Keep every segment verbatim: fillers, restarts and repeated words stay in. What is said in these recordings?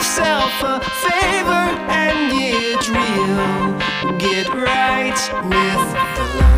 yourself a favor and get real. Get right with the Lord.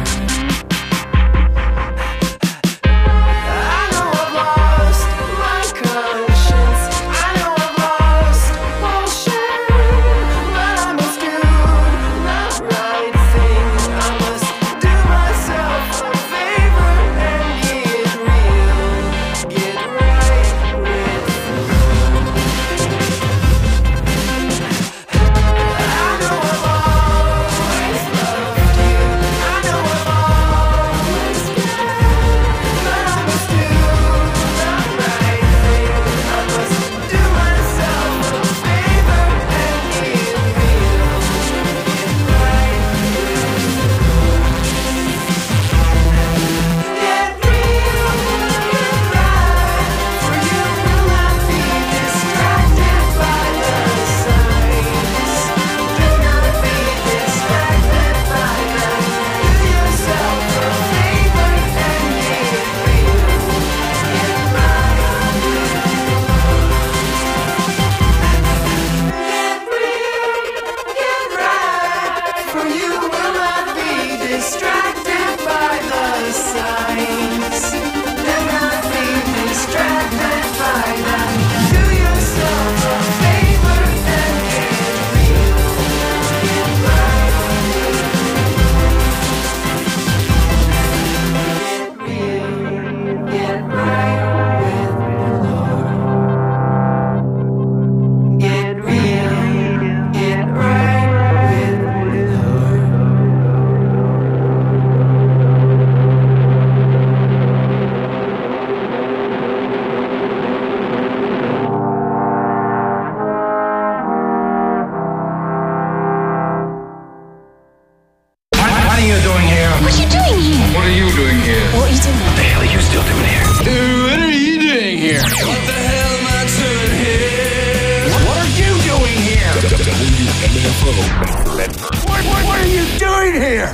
What, what, what are you doing here?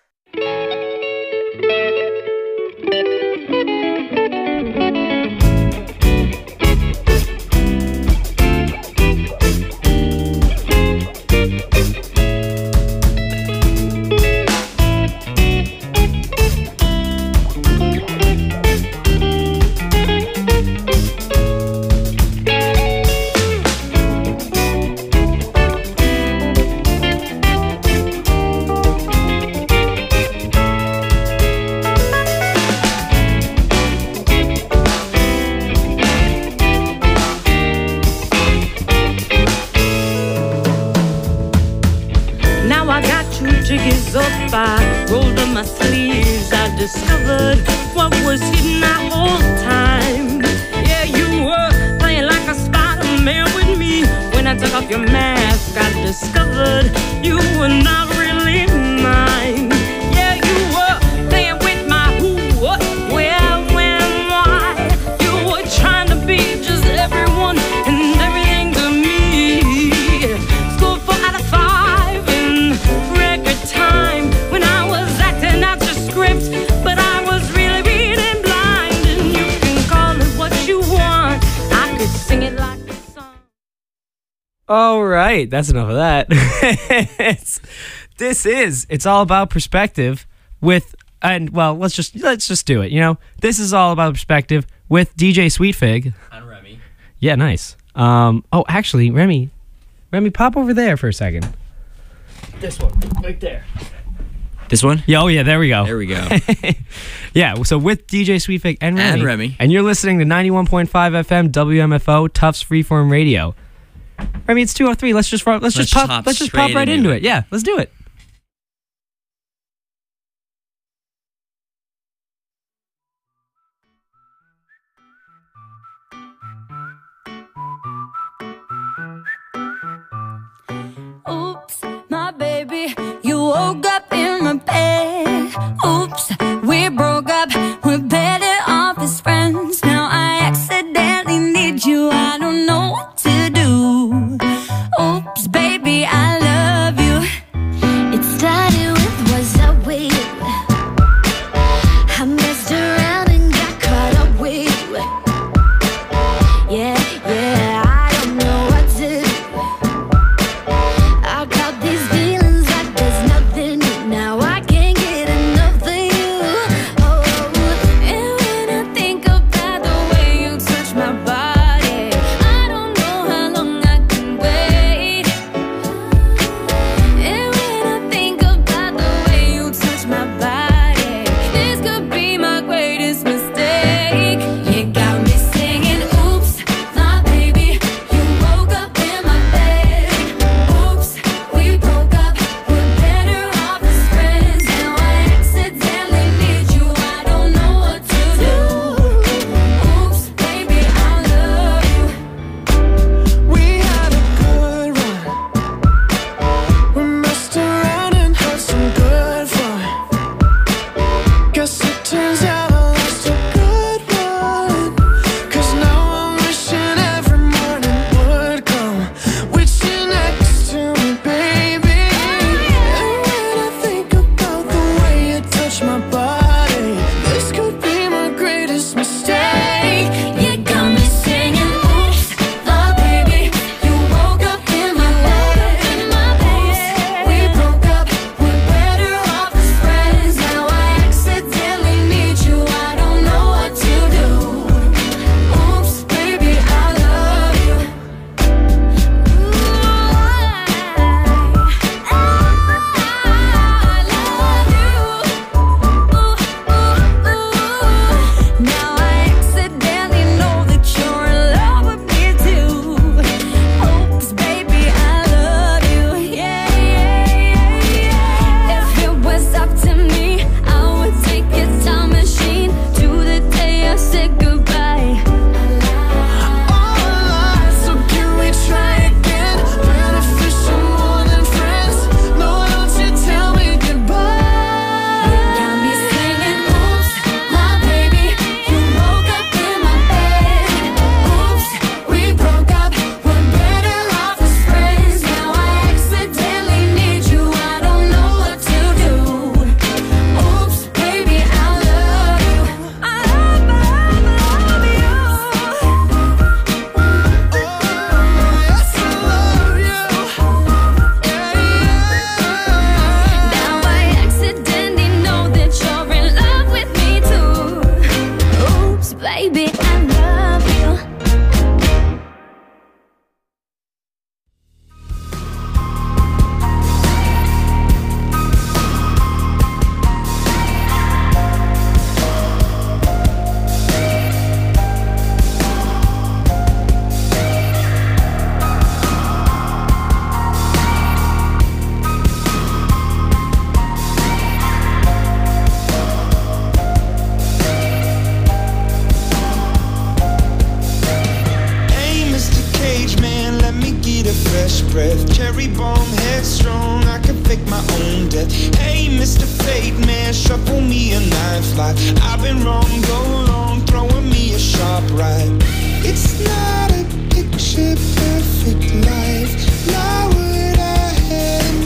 I rolled up my sleeves, I discovered what was hidden that whole time. Yeah, you were playing like a Spider-Man with me. When I took off your mask, I discovered you were not really mine. Yeah, you were playing with my who, what, where, when, why. You were trying to be just everyone and everything to me. Scored four out of five in record time. When I was acting out your script, but I was really reading blind. And you can call it what you want, I could sing it like a song. All right, that's enough of that. it's, this is It's All About Perspective with, and well, let's just let's just do it. You know, this is All About Perspective with D J Sweetfig and Remy. Yeah, nice. Um, oh, actually, Remy, Remy, pop over there for a second. This one, right there. This one? Yeah, oh yeah, there we go. There we go. Yeah, so with D J Sweetfig and Remy. And Remy. And you're listening to ninety-one point five F M W M F O, Tufts Freeform Radio. Remy, it's two oh three. Let's just let's, let's just pop let's just pop right into it. it. Yeah, let's do it. Oops, my baby, you woke up in my bed. Oops, we broke up, we're better off as friends. Now I accidentally need you, I don't know what to do. Oops, baby, I love you. It started with what's up with you. I messed around and got caught up with you. Yeah, yeah, I don't know what baby, I love you. Breath, cherry bomb, headstrong, I can fake my own death. Hey, Mister Fate Man, shuffle me a knife like I've been wrong, go long, throwing me a sharp right. It's not a picture perfect life, not what I had in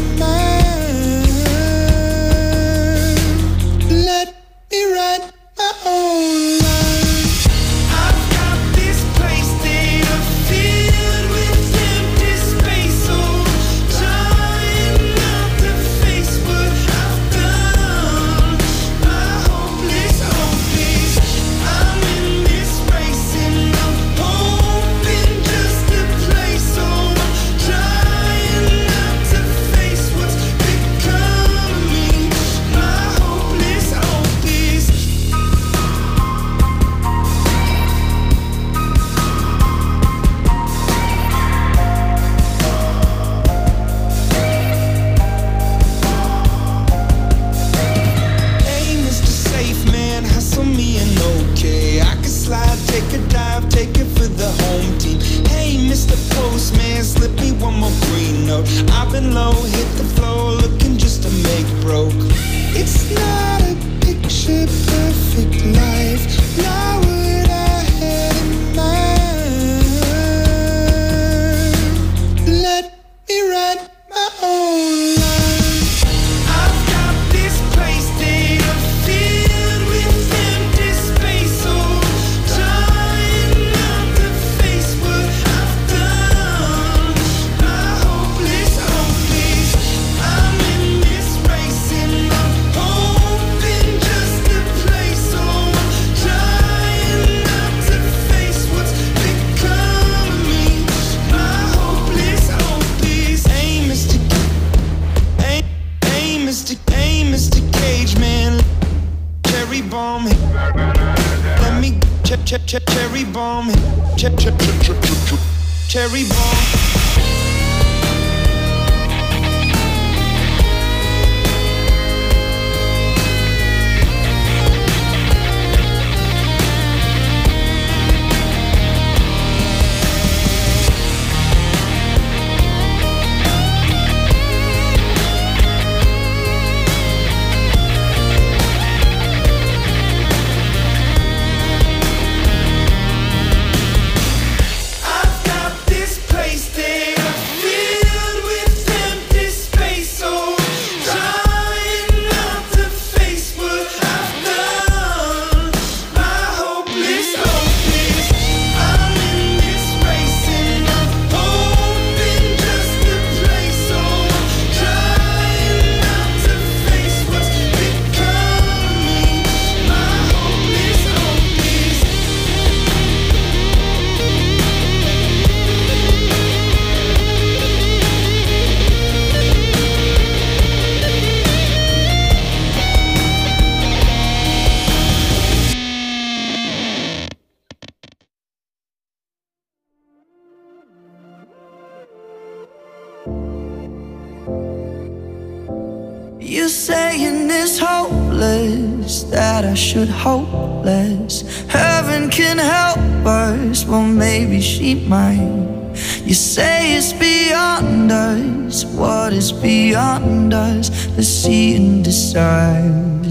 mind. Let me write my own life. I've got this place that I filled with empty space, so trying not to face what I've done. My hopeless hope is I'm in this race and I'm hoping just to play, so I'm trying not to face what's become of me. My hopeless hope is Hey, Mister Safe Man, hustle me and okay, I can slide, take a dive, take it for the home team. Hey, Mister Postman, slip me one more green note. I've been low, hit the floor, looking just to make broke. It's not a picture perfect life, not what I had in mind. Let me write my own life. I've got this place that I filled with empty space, so trying not to face what I've done. My hopeless hope is I'm in this race and I'm hoping just to play, so I'm trying not to face what's become of me. My hopeless hope is hey, Mister Hey, hey, Mister Hey, Mister Cage Man, cherry bomb, let me ch ch ch cherry bomb, ch ch ch ch ch cherry bomb. I've got this place that I filled with empty space, so trying not to face what I've done. My hopeless hope is I'm in this race and I'm hoping just to play, so I'm trying not to face what's become of me. My hopeless hope is You saying it's hopeless, that I should hope less. Heaven can help us, well maybe she might. You say it's beyond us, what is beyond us? Let's see and decide.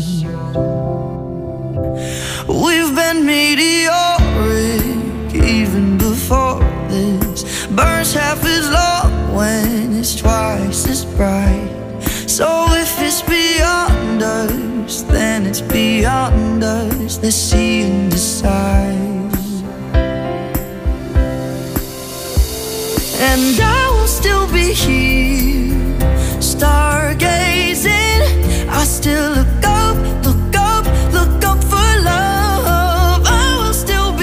We've been meteoric even before this. Burns half as long when it's twice as bright. So if it's beyond us, then it's beyond us. Let's see and decide. And I will still be here, stargazing. I still look up, look up, look up for love. I will still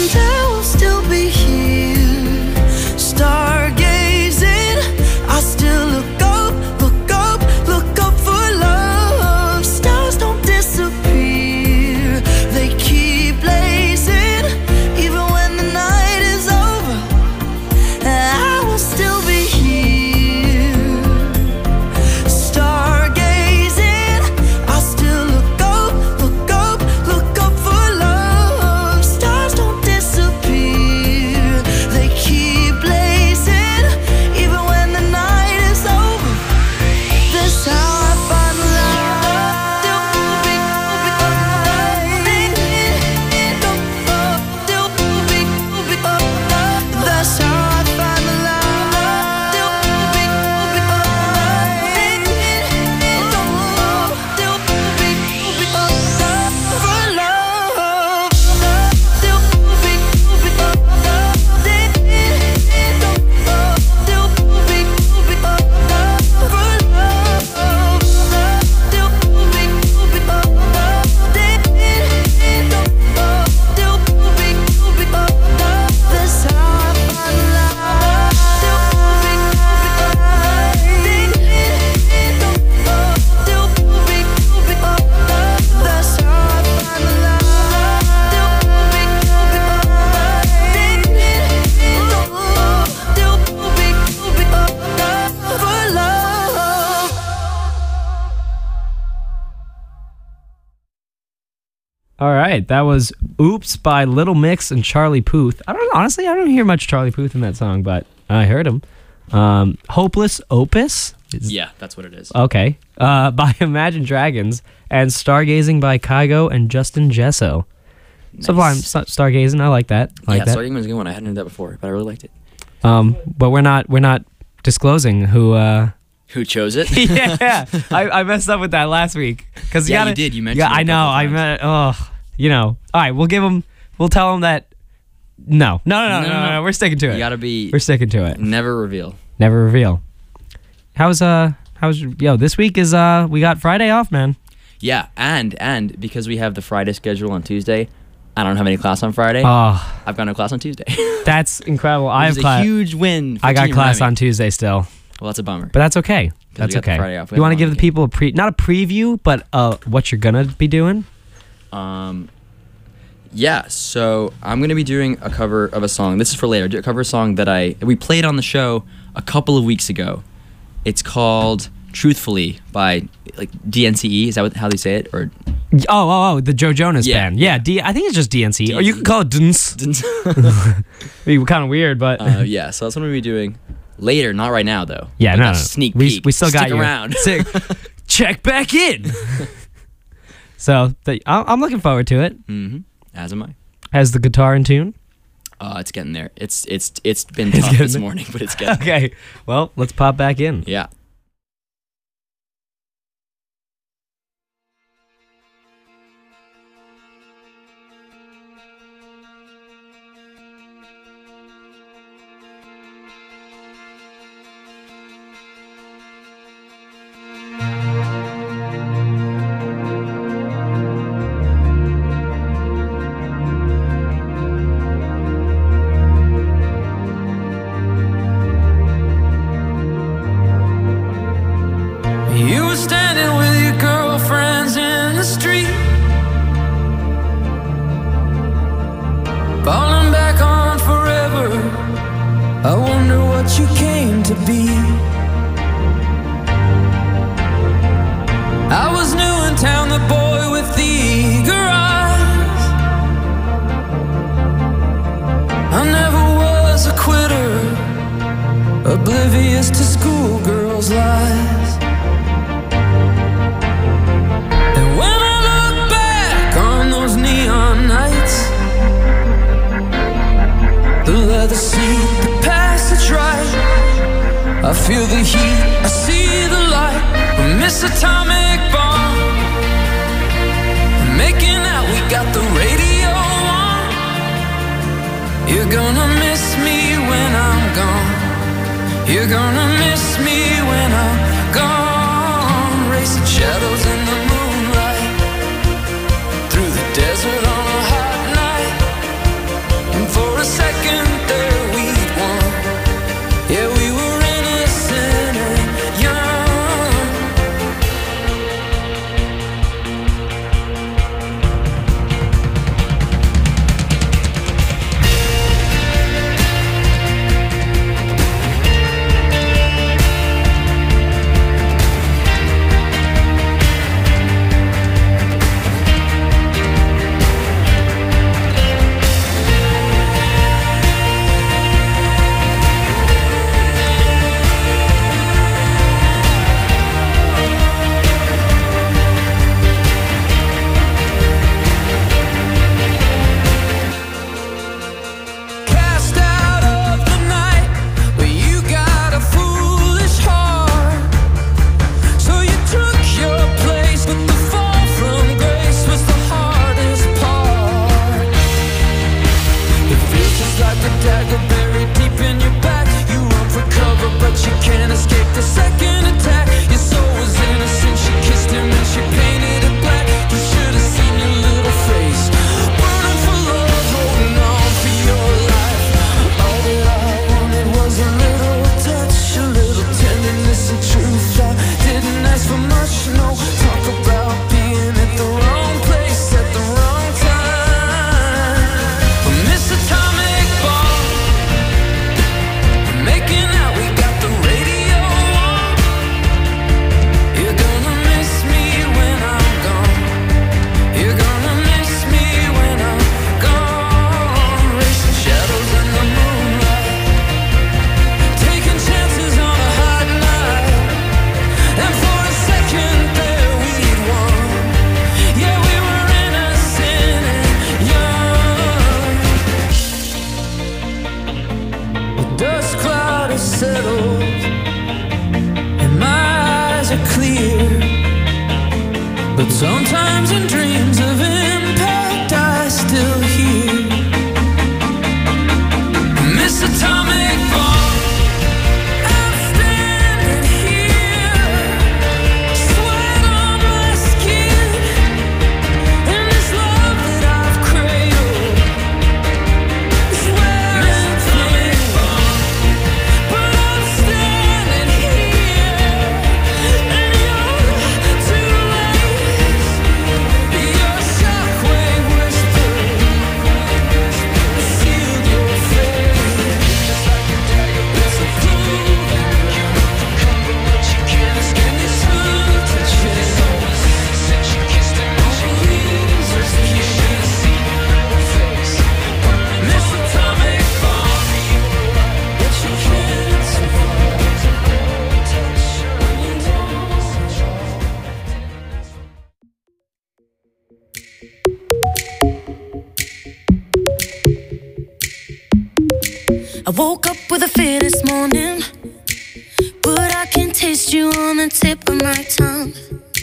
and I will still be here, stargazing. I still look up, look up, look up for love. Stars don't disappear, they keep blazing. Even when the night is over, I will still be here, stargazing. I still look up, look up, look up for love. Stars don't disappear, they keep blazing. Even when the night is over, that's how I find love. Still moving, moving up, still moving, moving up. That's how I find the love. Still moving, moving up, still moving, moving up for love. Still moving, moving up, still moving, moving up for love. Still moving, moving up, still moving, moving up. That's how I find love. Still moving, moving up, still moving, moving up. That's how I find love. Still moving, moving up, still moving, moving up for love. All right, that was "Oops" by Little Mix and Charlie Puth. I don't honestly, I don't hear much Charlie Puth in that song, but I heard him. Um, "Hopeless Opus." Is- Yeah, that's what it is. Okay. Uh, by Imagine Dragons, and "Stargazing" by Kygo and Justin Jesso. Sublime sta- Stargazing. I like that. I like yeah, that. Stargazing was a good one. I hadn't heard that before, but I really liked it. Um, but we're not we're not disclosing who. Uh, Who chose it? yeah, I, I messed up with that last week because Yeah, gotta, you did. You mentioned Yeah, it a I know. couple I times. meant. Oh, you know. All right, we'll give them. We'll tell them that. No, no, no, no, no, no, no. We're sticking to it. You gotta be. We're sticking to it. Never reveal. Never reveal. How's uh? How's yo? This week is uh. We got Friday off, man. Yeah, and and because we have the Friday schedule on Tuesday, I don't have any class on Friday. Oh, I've got no class on Tuesday. that's incredible. I have Which is class. a huge win. For I got Team class Remy. on Tuesday still, Well, that's a bummer. but that's okay. That's we got the okay. Friday off. We You have want to a give long the people a pre, not a preview, but uh, what you're gonna be doing? Um, yeah, so I'm gonna be doing a cover of a song. This is for later. A cover song that I we played on the show a couple of weeks ago. It's called "Truthfully" by like D N C E. Is that what, how they say it? Or Oh, oh, oh, the Joe Jonas Yeah, band. Yeah, D. I think it's just D N C, or you D N C. can call it D N C. Be kind of weird, but uh, yeah, so that's what I'm gonna be doing later. Not right now though. yeah, Like no, a no, sneak we, peek. we still got Stick you around. Sick. Check back in. So the, I- I'm looking forward to it. hmm As am I. Has the guitar in tune? Uh, it's getting there. It's it's it's been It's tough getting this there. morning, but it's getting. Okay, well, let's pop back in. Yeah. You were standing with your girlfriends in the street, falling back on forever. I wonder what you came to be. I was new in town, the boy with the eager eyes. I never was a quitter, oblivious to schoolgirls' lies. And when I look back on those neon nights, the leather seat, the passage right, I feel the heat, I see the light. We miss atomic bomb, making out we got the radio on. You're gonna miss me when I'm gone. You're gonna miss me when I'm gone. Racing shadows in the moonlight, through the desert on a hot night. dagger buried deep in your back. You run for cover, but you can't escape the second attack. Your soul was innocent, she kissed him and she painted it black. You should have seen your little face, burning for love, holding on for your life. All that I wanted was a little touch, a little tenderness and truth. I didn't ask for much, no. Talk about being at the wrong place at the wrong time. Miss Atomic Bomb, making out, we got the radio on. You're gonna miss me when I'm gone. You're gonna miss me when I'm gone. Racing shadows in the moonlight, taking chances on a hot night. And for a second there we'd won. Yeah, we were innocent and young. The dust cloud has settled and my eyes are clear. But sometimes in dreams of impact I still hear Miss Atomic Bomb. I'm standing here, sweat on my skin, and this love that I've cradled is wearing thin. But I'm standing here, and you're too late. Your shockwave whisper sealed your fate. Just like a dagger, it's a clue that you run for cover, but you can't escape this hood to chase. Since you kissed him, all she leaves is the you should have seen your little face. Miss Atomic Bomb, but you can't survive the touch when you I woke up with a fear this morning, but I can taste you on the tip of my tongue.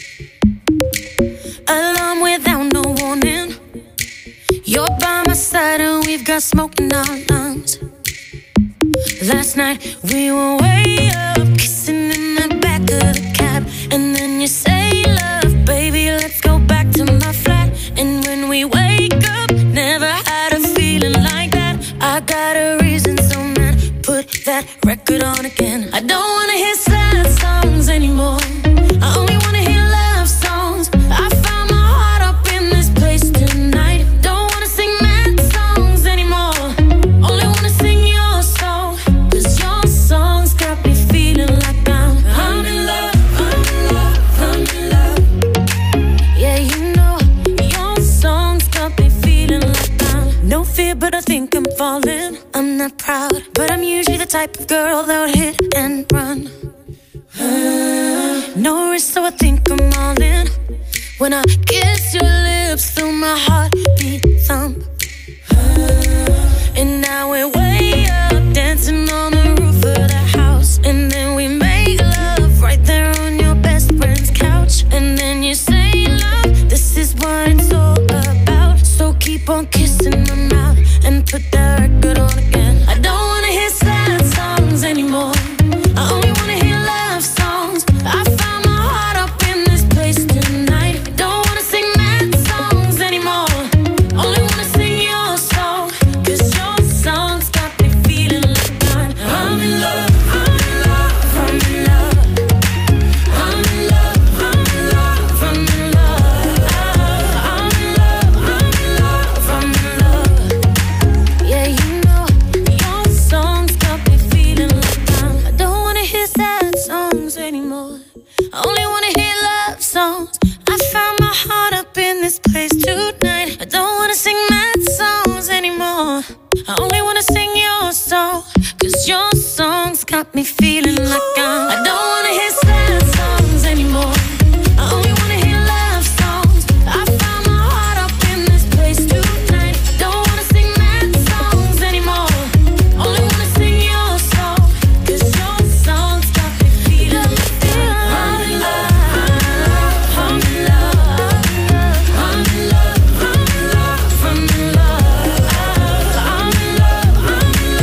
Alarm without no warning, you're by my side and we've got smoke in our lungs. Last night we were way up, kissing in the back of the cab, and then you say, love, baby, let's go back to my flat. And when we wake up, never had a feeling like that. I got a reason, so man, put that record on again. I don't wanna hear sad songs anymore, I only wanna hear love songs. I found my heart up in this place tonight. Don't wanna sing mad songs anymore, only wanna sing your song. Cause your songs got me feeling like I'm I'm in love, I'm in love, I'm in love. Yeah, you know, your songs got me feeling like I'm no fear, but I think I'm falling. I'm not proud, but I'm usually the type of girl that would hit and run. No risk, so I think I'm all in. When I kiss your lips, feel my heartbeat thump. And now we're way up, dancing on the roof of the house. And then we make love right there on your best friend's couch. And then you say, love, this is what it's all about. So keep on kissing my mouth and put that record on again. I don't wanna hear sad songs anymore, I only wanna hear love songs. I found my heart up in this place tonight. Don't wanna sing mad songs anymore, only wanna sing your song. Cause your songs got me feeling like I'm I'm in love, I'm in love, I'm in love. I'm in love, I'm in love, I'm in love. I'm in love, I'm in love, I'm in love. Yeah, you know, your songs got me feeling like I'm I don't wanna hear sad songs anymore, I only wanna hear love songs. I found my heart up in this place tonight. I don't wanna sing mad songs anymore, I only wanna sing your song. Cause your songs got me feeling like I'm I don't wanna hear sad songs anymore, I only wanna hear love songs. I found my heart up in this place tonight. I don't wanna sing mad songs anymore, only wanna sing your song. Cause your songs got me feeling like I'm in love, I'm in love, I'm in love, I'm in love, I'm in love, I'm in love, I'm in love, I'm in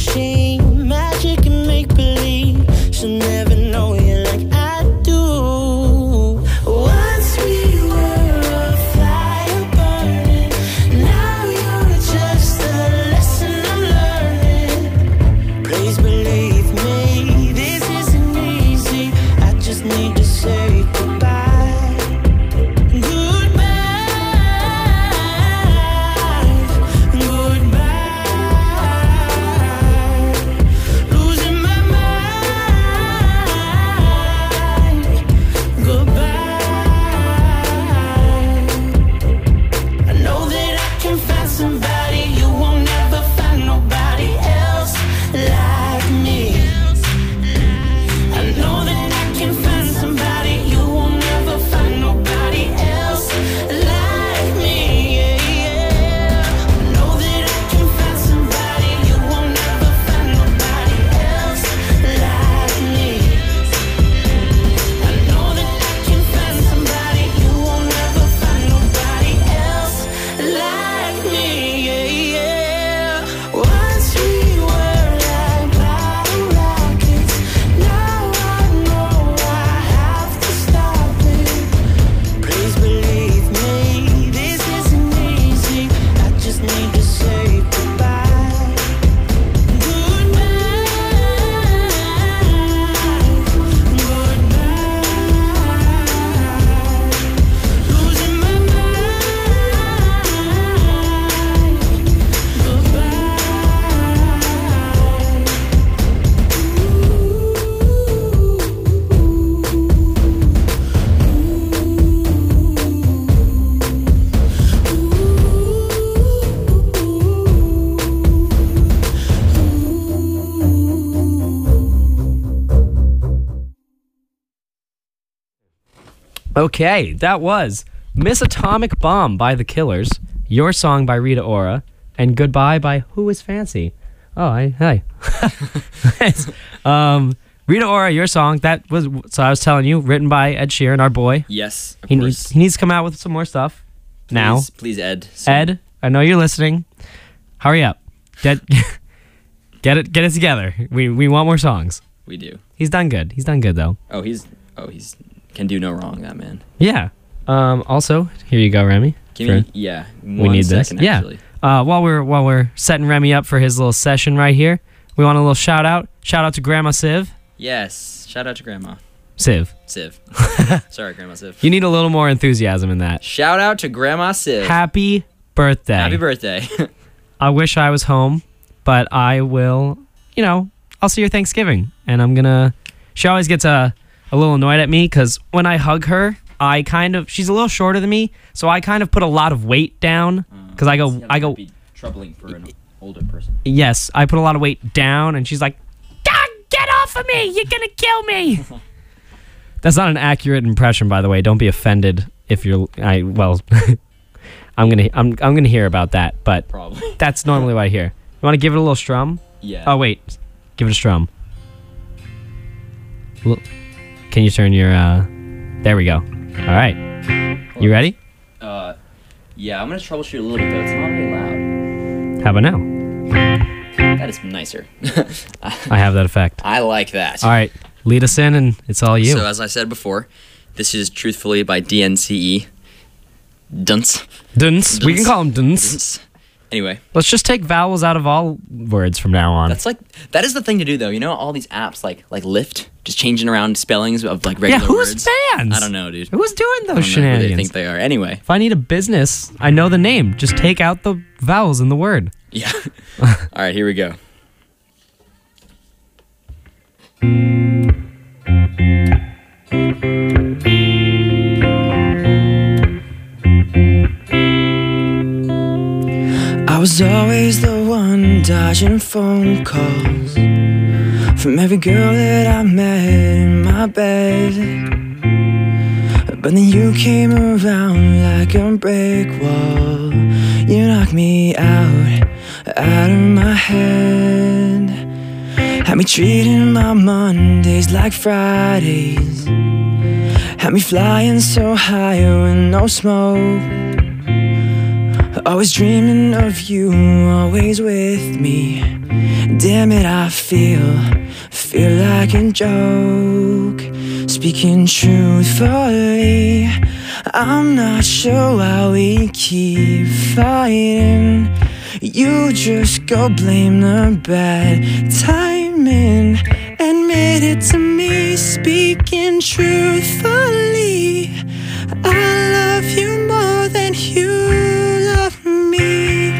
machine, magic and make believe. She'll never know you like I do. Once we were a fire burning, now you're just a lesson I'm learning. Please believe me, this isn't easy. I just need to say goodbye. Okay, that was Miss Atomic Bomb by The Killers, Your Song by Rita Ora, and Goodbye by Who Is Fancy. Oh, hi. hi. um, Rita Ora, Your Song, that was, so I was telling you, written by Ed Sheeran, our boy. Yes, of he course. needs, he needs to come out with some more stuff now. Please, please Ed. soon. Ed, I know you're listening. Hurry up. Get get it get it together. We we want more songs. We do. He's done good. He's done good though. Oh, he's oh he's can do no wrong, that man. Yeah. Um, also, here you go, Remy. Give for- me yeah. One we need second, this. Actually. Yeah. Uh, while we're while we're setting Remy up for his little session right here, we want a little shout out. Shout out to Grandma Civ. Yes. Shout out to Grandma Civ. Civ. Sorry, Grandma Civ. You need a little more enthusiasm in that. Shout out to Grandma Civ. Happy birthday. Happy birthday. I wish I was home, but I will, you know, I'll see her Thanksgiving. And I'm going to, she always gets a, a little annoyed at me because when I hug her, I kind of, she's a little shorter than me, so I kind of put a lot of weight down because I go, I go, Be troubling for an older person. yes, I put a lot of weight down and she's like, "God, get off of me, you're going to kill me." That's not an accurate impression, by the way. Don't be offended if you're, I, well, I'm going to, I'm, I'm going to hear about that, but Probably. that's normally what I hear. You want to give it a little strum? Yeah. Oh, wait. Give it a strum. L- Can you turn your, uh... There we go. All right. You ready? Uh, yeah, I'm gonna troubleshoot a little bit though. It's not very loud. How about now? That is nicer. I have that effect. I like that. All right. Lead us in, and it's all you. So as I said before, this is Truthfully by D N C E. Dunce. Dunce. We can Dunce. call him Dunce. Dunce. Anyway, Let's just take vowels out of all words from now on. that's like that is the thing to do though. You know, all these apps like like Lyft, just changing around spellings of like yeah, regular who's words. fans? I don't know, dude. Who's doing I those don't know who they shenanigans? think they are. Anyway, If I need a business, I know the name. Just take out the vowels in the word. yeah. All right, here we go. I was always the one dodging phone calls from every girl that I met in my bed. But then you came around like a brick wall. You knocked me out, out of my head. Had me treating my Mondays like Fridays. Had me flying so high with no smoke. Always dreaming of you, always with me. Damn it, I feel, feel like a joke. Speaking truthfully, I'm not sure why we keep fighting. You just go blame the bad timing. Admit it to me, speaking truthfully, I love you more than you love me.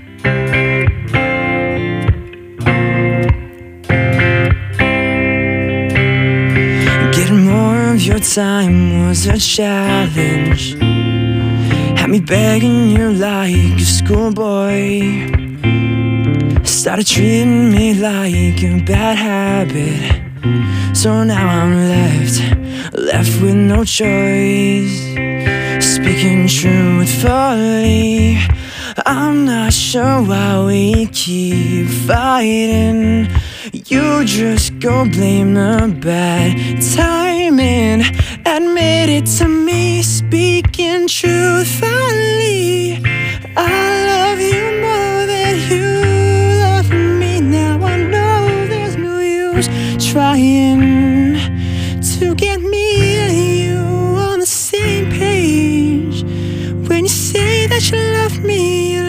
Getting more of your time was a challenge. Had me begging you like a schoolboy. Started treating me like a bad habit. So now I'm left, left with no choice. Speaking truthfully, I'm not sure why we keep fighting. You just go blame the bad timing. Admit it to me, speaking truthfully, I love you more than you love me. Now I know there's no use trying to get me and you on the same page. When you say that you love me, you're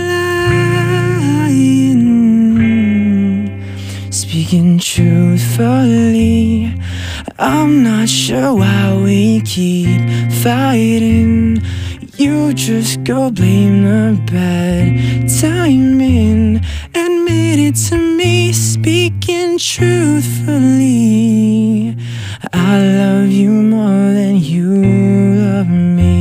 lying. Speaking truthfully, I'm not sure why we keep fighting. You just go blame the bad timing. Admit it to me, speaking truthfully, I love you more than you love me.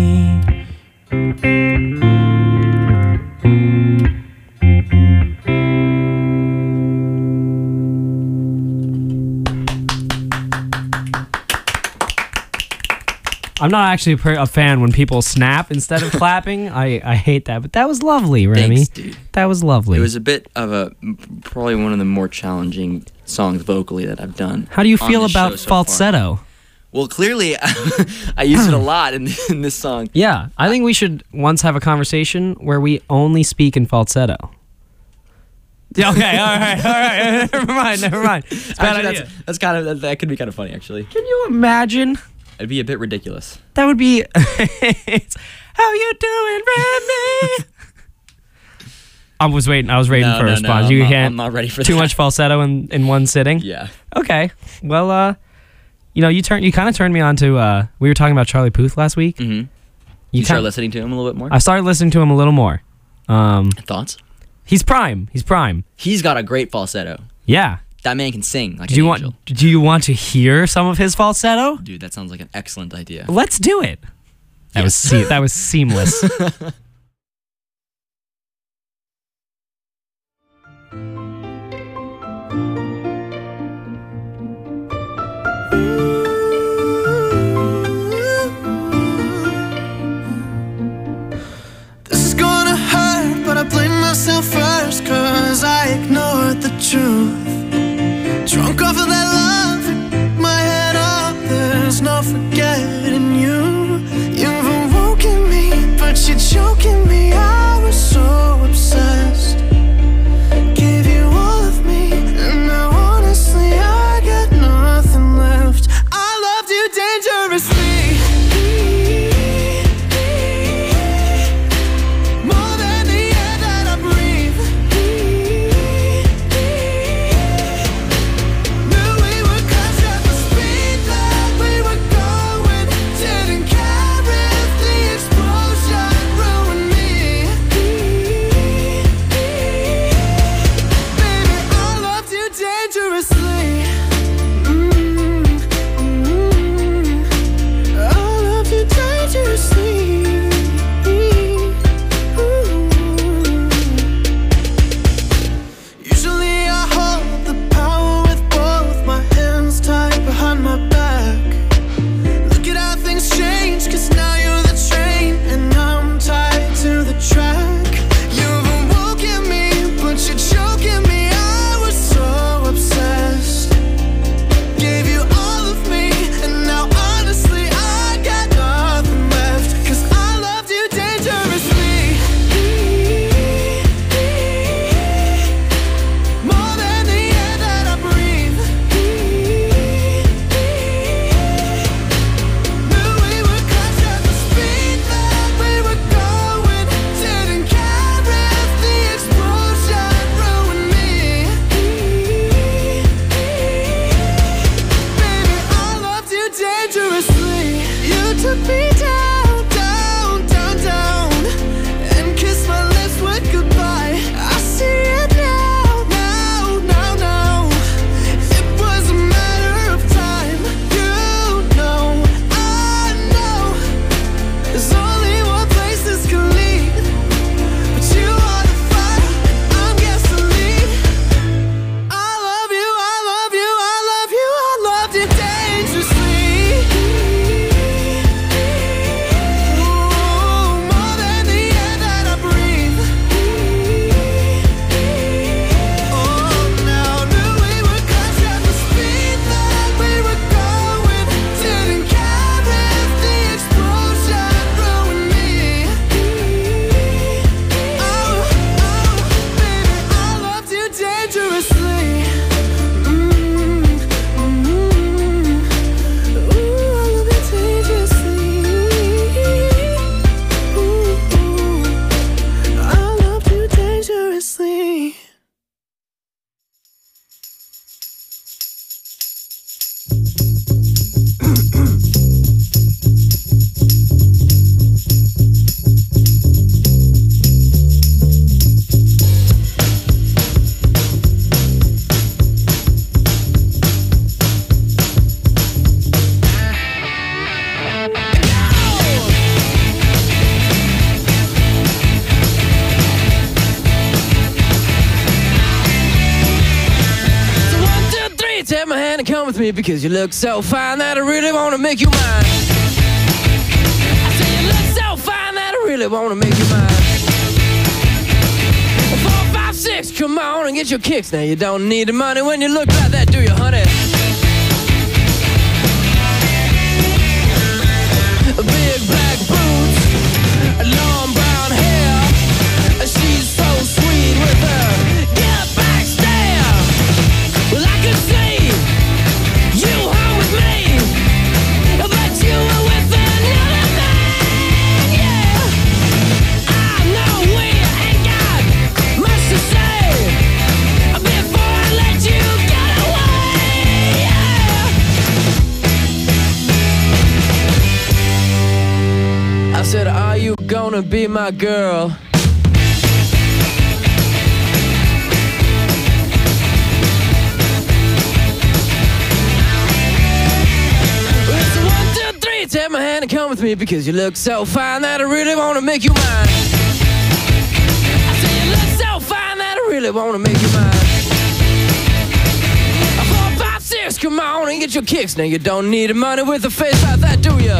I'm not actually a, per- a fan when people snap instead of clapping. I, I hate that, but that was lovely, Remy. Thanks, dude. That was lovely. It was a bit of a probably one of the more challenging songs vocally that I've done. How do you on feel this about show so far. falsetto? Well, clearly, I use it a lot in, in this song. Yeah, I think we should once have a conversation where we only speak in falsetto. Yeah, okay, all right, all right. Never mind, never mind. It's a bad Actually, idea. that's, that's kind of that, that could be kind of funny, actually. Can you imagine? It'd be a bit ridiculous. That would be. It's, how you doing, Remy? I was waiting. I was waiting No, for a no, no, response. I'm you not- can't. I'm not ready for too that. much falsetto in, in one sitting. Yeah. Okay. Well, uh, you know, you turned. You kind of turned me on to. Uh, we were talking about Charlie Puth last week. Mm-hmm. You, You start kinda- listening to him a little bit more? I started listening to him a little more. Um, Thoughts? he's prime. He's prime. He's got a great falsetto. Yeah. That man can sing like Do an you angel. want? Do you want to hear some of his falsetto? Dude, that sounds like an excellent idea. Let's do it. That was Yes. se- that was seamless. This is gonna hurt, but I blame myself first, cause I ignored the truth. Drunk off of that love, my head up, there's no forgetting you. You've awoken me, but you're choking me. I was so obsessed. Gave you all of me, and now honestly I got nothing left. I loved you dangerously. More than the air that I breathe. Knew we would crash at the speed that we were going. Didn't care if the explosion ruined me. Baby, I loved you dangerously. Mm, mm, I love you dangerously. Ooh. Usually I hold the power with both my hands tied behind my back. Look at how things change, cause now you're the train and I'm tied to the track. You've awoken me, but you're choking me. I was so obsessed. take my hand and come with me, because you look so fine that I really wanna make you mine. I say you look so fine that I really wanna make you mine. Four, five, six, come on and get your kicks. Now you don't need the money when you look like that, do you, honey? Big black boots, long brown hair. She's so sweet with her get back stare. Well, I could see you home with me, but you were with another man, yeah. I know we ain't got much to say before I let you get away, yeah. I said, are you gonna be my girl? Take my hand and come with me, because you look so fine that I really wanna make you mine. I say you look so fine that I really wanna make you mine. Four, five, six, come on and get your kicks. Now you don't need the money with a face like that, do ya?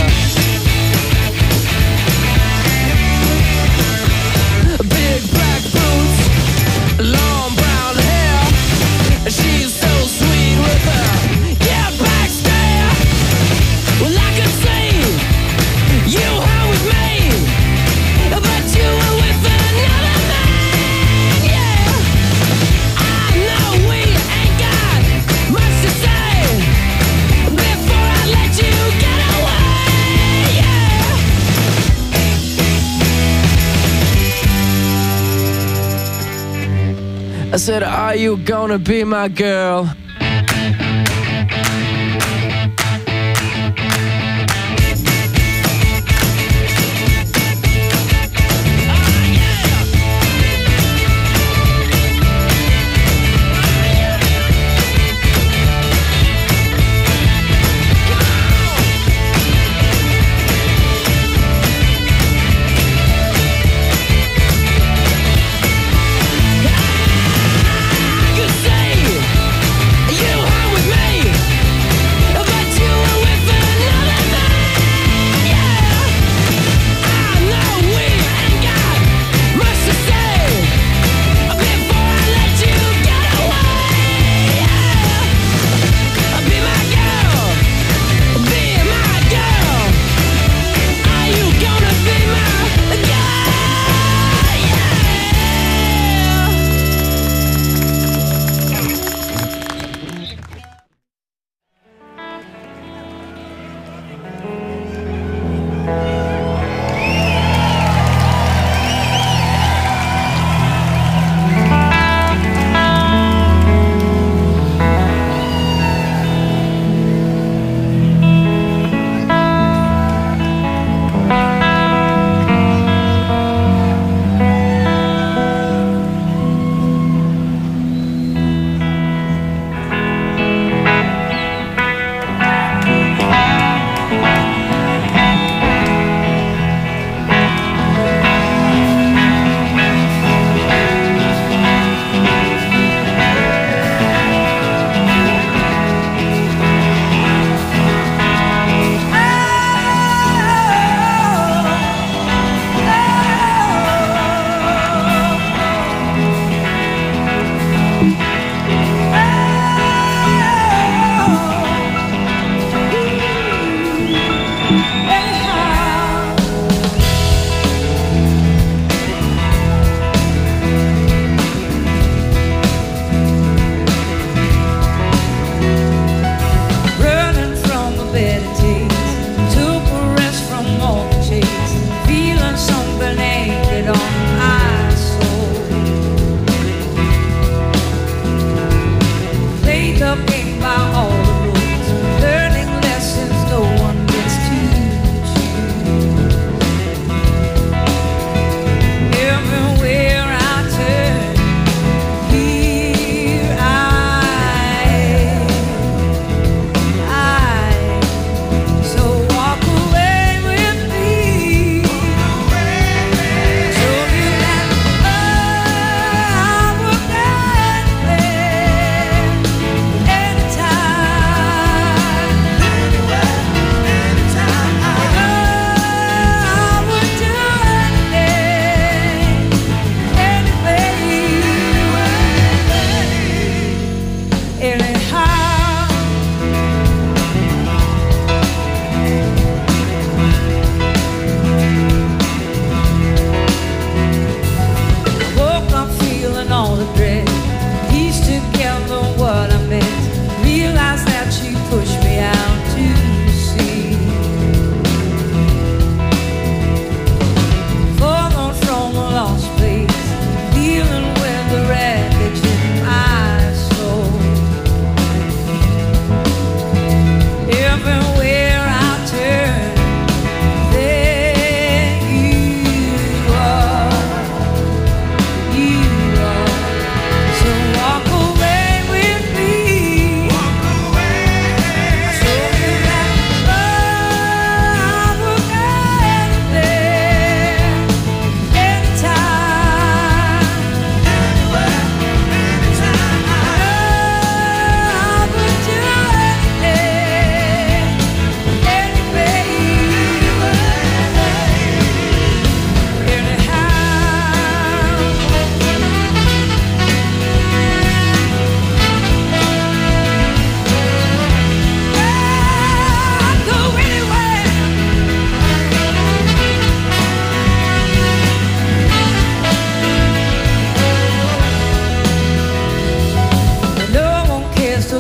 Big black boots, long brown hair. She's so sweet with her get back stare. Well, I could see you home with me, but you were with another man, yeah. I know we ain't got much to say before I let you get away, yeah. I said, are you gonna be my girl? You home with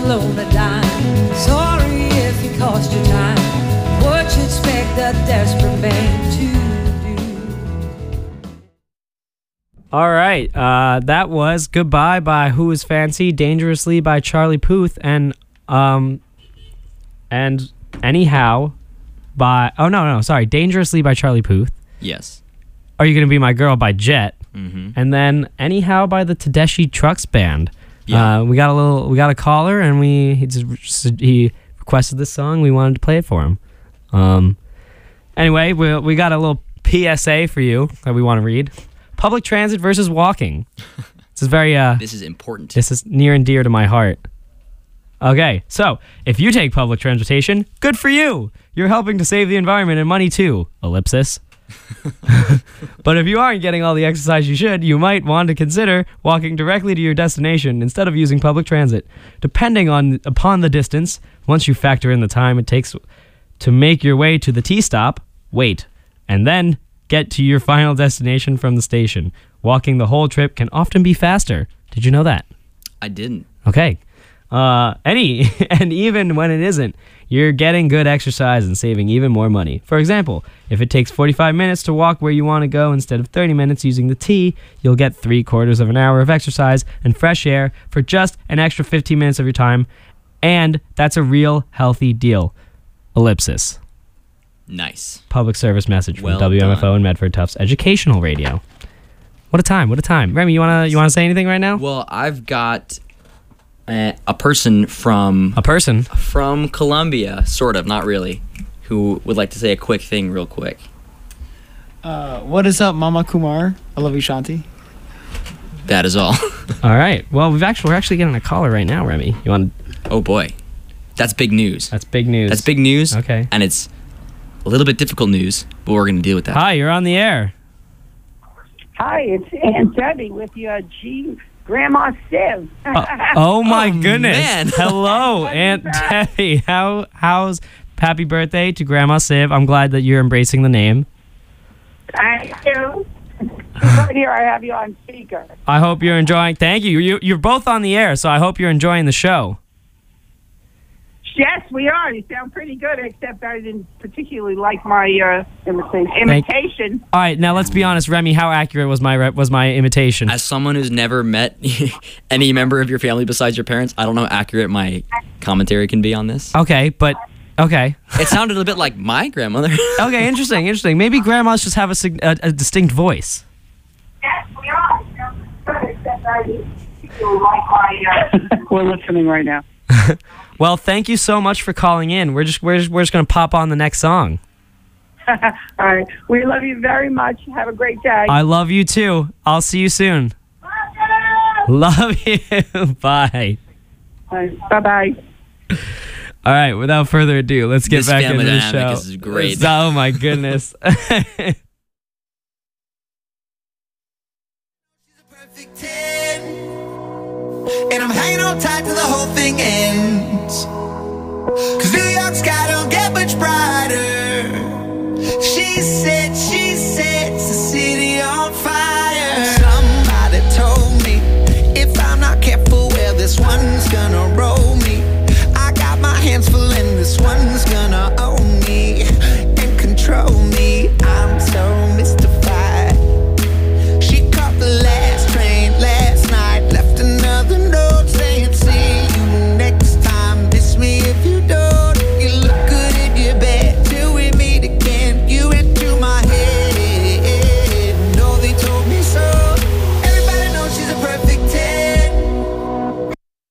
slow the dime. Sorry if he cost you time. What you expect a desperate man to do? All right, uh, that was Goodbye by Who Is Fancy, Dangerously by Charlie Puth, and um, and Anyhow by, oh no, no, sorry, Dangerously by Charlie Puth. Yes. Are You Gonna Be My Girl by Jet, Mm-hmm. and then Anyhow by the Tedeschi Trucks Band. Yeah. Uh, we got a little, we got a caller, and we he, just, he requested this song. We wanted to play it for him. Um, anyway, we we got a little P S A for you that we want to read. Public transit versus walking. This is very uh. This is important. This is near and dear to my heart. Okay, so if you take public transportation, good for you. You're helping to save the environment and money too. Ellipsis. But if you aren't getting all the exercise you should, you might want to consider walking directly to your destination instead of using public transit. Depending on upon the distance, once you factor in the time it takes to make your way to the T-stop, wait, and then get to your final destination from the station. Walking the whole trip can often be faster. Did you know that? I didn't. Okay. Uh, any and even when it isn't, you're getting good exercise and saving even more money. For example, if it takes forty-five minutes to walk where you want to go instead of thirty minutes using the T, you'll get three quarters of an hour of exercise and fresh air for just an extra fifteen minutes of your time, and that's a real healthy deal. Ellipsis. Nice. Public service message from Well W M F O done. and Medford Tufts Educational Radio. What a time! What a time! Remy, you wanna you wanna say anything right now? Well, I've got uh, a person from A person. from Colombia, sort of, not really, who would like to say a quick thing real quick. Uh, what is up, Mama Kumar? I love you, Shanti. That is all. All right. Well, we've actually we're actually getting a caller right now, Remy. You want? Oh boy, that's big news. That's big news. That's big news. Okay. And it's a little bit difficult news, but we're gonna deal with that. Hi, you're on the air. Hi, it's Aunt Debbie with your G Grandma Siv. Uh, oh my Oh, goodness! man. Hello, Aunt Debbie. How how's happy birthday to Grandma Siv? I'm glad that you're embracing the name. Thank you. Right here, I have you on speaker. I hope you're enjoying. Thank you. You you're both on the air, so I hope you're enjoying the show. Yes, we are. You sound pretty good, except I didn't particularly like my uh, imitation. imitation. All right, now let's be honest, Remy. How accurate was my re- was my imitation? As someone who's never met any member of your family besides your parents, I don't know how accurate my commentary can be on this. Okay, but okay, It sounded a bit like my grandmother. okay, interesting, interesting. Maybe grandmas just have a, sig- a, a distinct voice. Yes, we are. You sound good, except I didn't particularly like my. Uh, we're listening right now. Well, thank you so much for calling in. We're just we're just, we're just gonna pop on the next song. All right. We love you very much. Have a great day. I love you too. I'll see you soon. Love you. Bye. Bye bye. All right. Without further ado, let's get This back family into the dynamic show. is great. Oh my goodness. Perfect ten. And I'm hanging on tight till the whole thing ends. Cause New York sky don't get much brighter. She said, she sets the city on fire. Somebody told me if I'm not careful, well, this one's gonna roll me. I got my hands full and this one's gonna own me and control me. I'm so mystified. She caught the last train last night, left another note saying, see you next time. Miss me if you don't. You look good in your bed till we meet again. You into my head. No, they told me so. Everybody knows she's a perfect ten.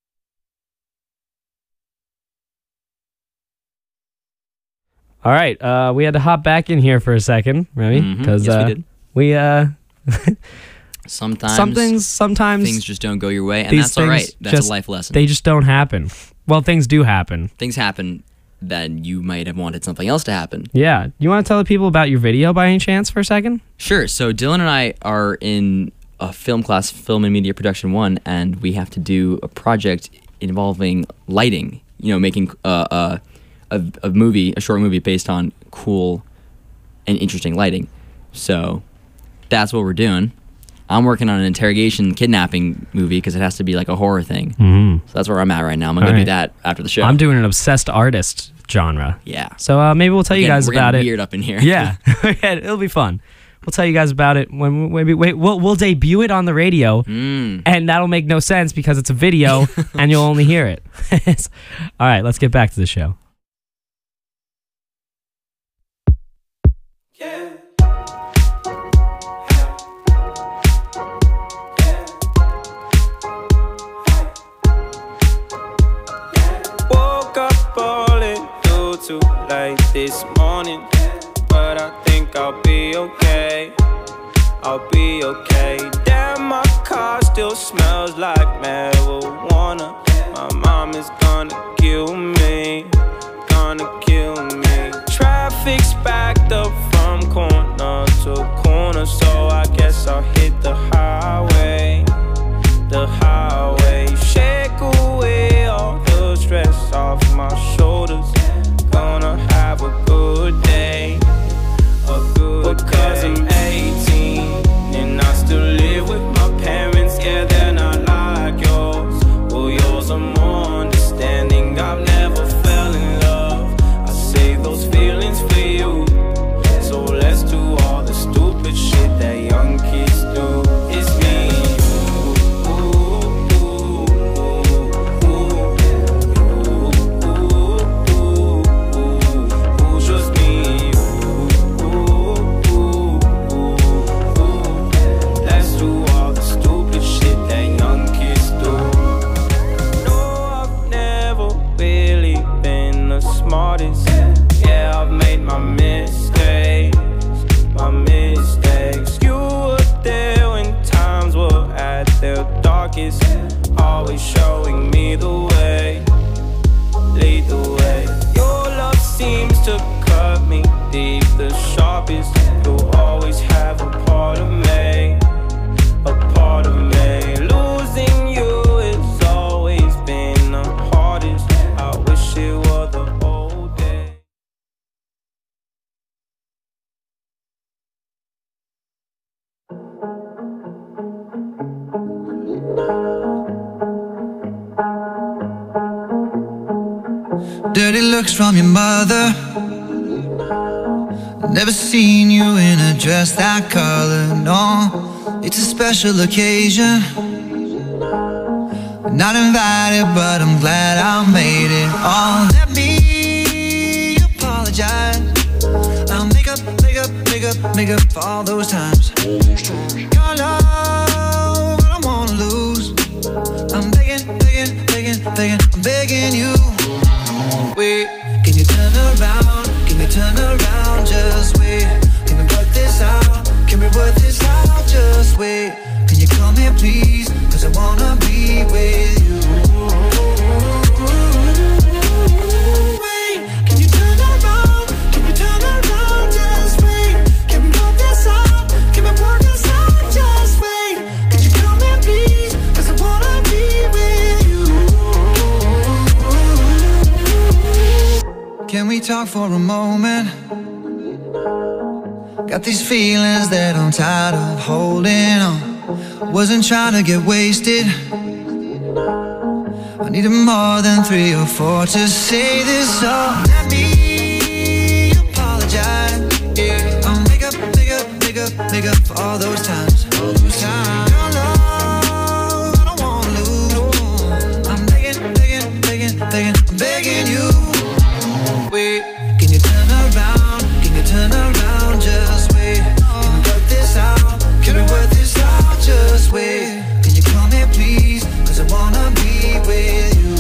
All right. Uh, we had to hop back in here for a second, Remy, Mhm. because Yes, we uh, did. we uh, Sometimes some things sometimes things just don't go your way, and these that's all right. things That's just- a life lesson. they just don't happen. Well, things do happen. things happen that you might have wanted something else to happen. Yeah. You want to tell the people about your video by any chance for a second? Sure. So Dylan and I are in a film class, film and media production one, and we have to do a project involving lighting. You know, making uh, uh, a a movie, a short movie based on cool and interesting lighting. So that's what we're doing. I'm working on an interrogation kidnapping movie because it has to be like a horror thing. Mm-hmm. So that's where I'm at right now. I'm gonna All do right. that after the show. I'm doing an obsessed artist genre. Yeah. So uh, maybe we'll tell We're you getting- guys we're about getting it. weird up in here. Yeah, it'll be fun. We'll tell you guys about it when maybe wait we'll we'll debut it on the radio, Mm. and that'll make no sense because it's a video and you'll only hear it. All right, let's get back to the show. Woke up all in due to late this morning, but I think I'll be okay. I'll be okay. Damn, my car still smells like marijuana. My mom is gonna kill me, gonna kill me. Traffic's backed up from corner to corner, so I guess I'll hit the highway, the highway. Shake away all the stress off my shoulders. Gonna have a good day, a good because day. I'm eighteen and I still live with my parents. Yeah, they're not like yours. Well, yours are more understanding. I've never fell in love. I save those feelings for you. So let's do all the stupid shit that young kids do. It's me and you. Just me and you. Let's do all the stupid shit that young kids do. No, I've never really been the smartest. Yeah, I've made my mistakes, my mistakes. You were there when times were at their darkest, always showing me the way, lead the way. Your love seems to cut me deep, the sharpest. You'll always have a part of me, a part of me. Losing you has always been the hardest. I wish it were the old days. Dirty looks from your mother. Never seen you in a dress that color, no. It's a special occasion. Not invited, but I'm glad I made it. Oh, let me apologize. I'll make up, make up, make up, make up for all those times. Your love, I don't wanna lose. I'm begging, begging, begging, begging, I'm begging you. Wait, can you turn around? Can you turn around? Just wait. Can we work this out? Can we work this out? Just wait. Can you come here, please? Cause I wanna be with you. Wait, can you turn around? Can you turn around? Just wait. Can we work this out? Can we work this out? Just wait. Can you come here, please? Cause I wanna be with you. Can we talk for a moment? Got these feelings that I'm tired of holding on. Wasn't trying to get wasted. I needed more than three or four to say this song. Let me apologize. Yeah, I'll make up, make up, make up, make up for all those times. All those times. Your love, I don't wanna lose. I'm begging, begging, begging, begging, I'm begging you. Wait, can you turn around? Can you turn around? Just wait. Can we work this out? Can we work this out? Just wait. Can you come here, please? Cause I wanna be with you.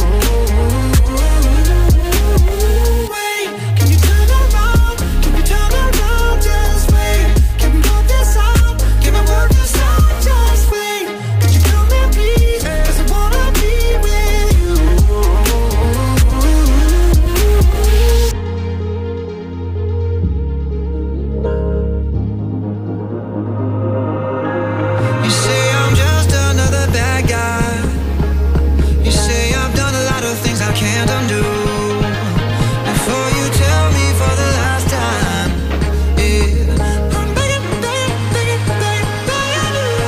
Wait, can you turn around? Can you turn around? Just wait. Can we work this out? Can we work this out? Just wait. Can you come here, please? Cause I wanna be with you. You say I'm just another bad guy. You say I've done a lot of things I can't undo. Before you tell me for the last time, yeah, I'm begging, begging, begging, begging, begging you.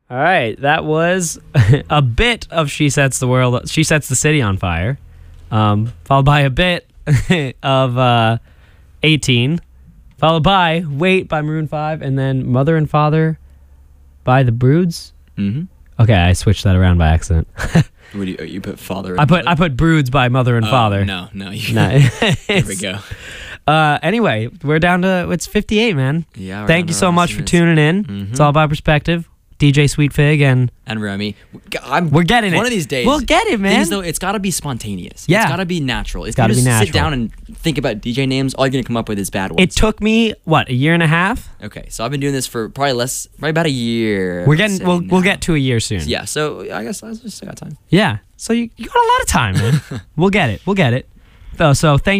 All right, that was a bit of She Sets the World, She Sets the City on Fire, um, followed by a bit of uh, eighteen, followed by Wait by Maroon five, and then Mother and Father by The Broods. Mm-hmm. Okay, I switched that around by accident. What do you, you put Father and I put Mother? I put Broods by Mother and Oh, Father. No, no. You, No. There we go. Uh, anyway, we're down to, it's fifty-eight, man. Yeah, we're Thank down you to so our much for listeners. tuning in. Mhm. It's all about perspective. D J Sweet Fig and And Remy. I'm, we're getting it. One of these days. We'll get it, man. Things, though, it's got to be spontaneous. Yeah. It's got to be natural. If gotta you be just sit natural. down and think about D J names, all you're going to come up with is bad ones. It took me, what, a year and a half? Okay, so I've been doing this for probably less, probably about a year. We're I'd getting, say we'll, we'll now. get to a year soon. Yeah, so I guess I just got time. Yeah. So you, you got a lot of time, man. We'll get it. We'll get it. So, so thank